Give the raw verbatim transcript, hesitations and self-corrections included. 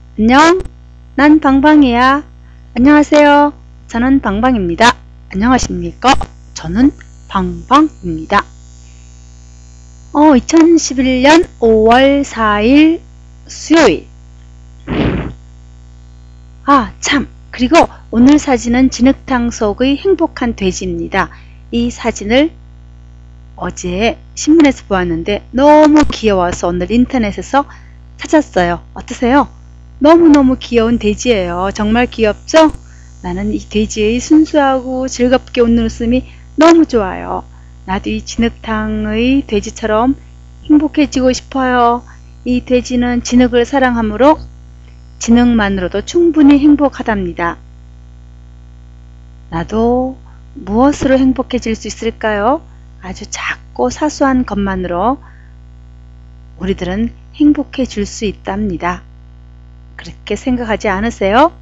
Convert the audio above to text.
안녕, 난 방방이야. 안녕하세요. 저는 방방입니다. 안녕하십니까? 저는 방방입니다. 어, 이천십일 년 오월 사일 수요일. 아, 참. 그리고 오늘 사진은 진흙탕 속의 행복한 돼지입니다. 이 사진을 어제 신문에서 보았는데 너무 귀여워서 오늘 인터넷에서 찾았어요. 어떠세요? 너무너무 귀여운 돼지예요. 정말 귀엽죠? 나는 이 돼지의 순수하고 즐겁게 웃는 웃음이 너무 좋아요. 나도 이 진흙탕의 돼지처럼 행복해지고 싶어요. 이 돼지는 진흙을 사랑하므로 진흙만으로도 충분히 행복하답니다. 나도 무엇으로 행복해질 수 있을까요? 아주 작고 사소한 것만으로 우리들은 행복해질 수 있답니다. 그렇게 생각하지 않으세요?